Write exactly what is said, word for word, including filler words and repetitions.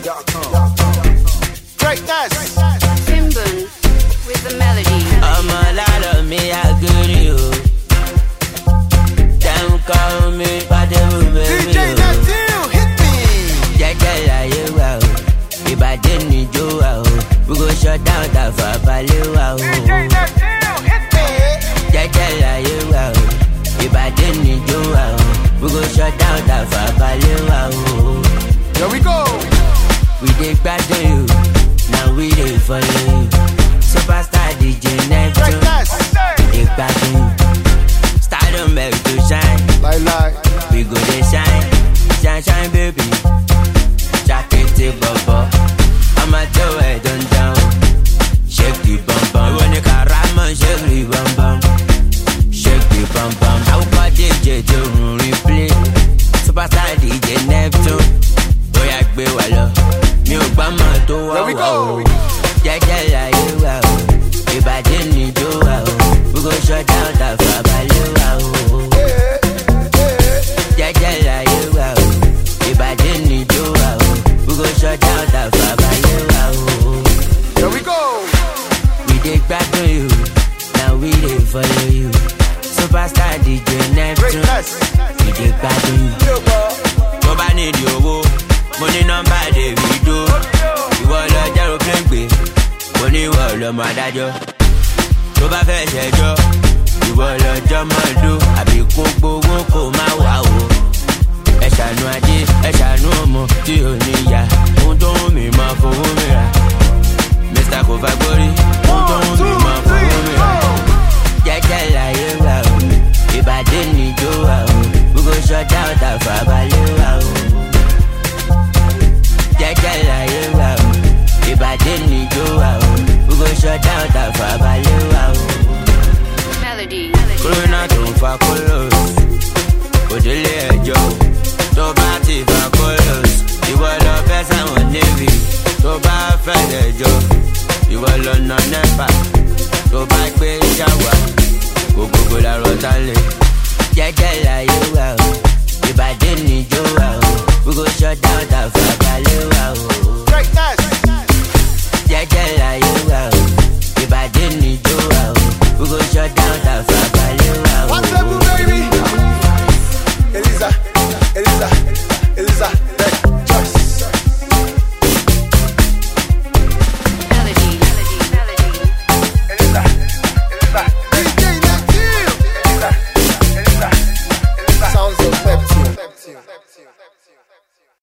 Greatness. Timbun with the melody. I'm a lot of me, I good you. Don't call me, but they will make me. D J Natil, hit me. Yeah, yeah, you wow. If I didn't need you, wow, we go shut down that for value, wow. D J Natil, hit me. Yeah, yeah, you wow. If I didn't need you, wow, we go shut down that for value, wow. Here we go. We dig back to you, now we dig follow you. Superstar D J Neptune, Greatness. we dig back to you. Stardom baby to shine, Lie, lie. we go to shine, shine, shine baby. Jacket it, bubble, I'ma do it, don't down. Shake the bum bum, when you can ram and shake the bum bum. Shake the bum bum, how about D J to replay? Superstar D J Neptune, boy I be well. There we go. Yeah, yeah, yeah, you wow. If I didn't need you, wow, we go shut down that for value, wow. Yeah, yeah, yeah, you wow. If I didn't need you, wow, we go shut down that for value, wow. Here we go. We dig back to you, now we dig follow you. Superstar D J Neptune, we dig back to you. Nobody need you, money number they we do. You want a jaro play, money wall of my dajo. To ba fe sejo, you want a jamado. I be cook, woko, my wow. E shanu aje, e shanu omo, ti o ni ya. Ohun to wù mí máa fowó mi rà. Mister Kovagori, ohun to wù mí máa fowó mi rà. Jẹ́jẹ́ láyé wà o, ìbàdí níjó wà o. We go shut down that for value wà o. Yeah, yeah, yeah, wow. If I didn't need you, wow, we go shut down that for value, wow. Melody. Corona don't fuck colors. Odele ejo. To ba ti fa colors. Ìwọ lọ fẹ́ sáwọn navy. To bá fẹ́ ejo. Ìwọ lọ nà nepa. To bá gbé shower. Gbogbo la rọta le. Yeah, yeah, yeah, wow. If I didn't need you, wow, we go shut down that for value, wow. Greatness. Yeah, yeah, yeah, wow. If I didn't need you, wow, we go shut down that for value, wow. What's up, baby? Eliza, Eliza, Eliza, let Joyce. Melody. Melody. Eliza, Eliza, D J Natil. Eliza, Eliza, Eliza. Sounds of Neptune.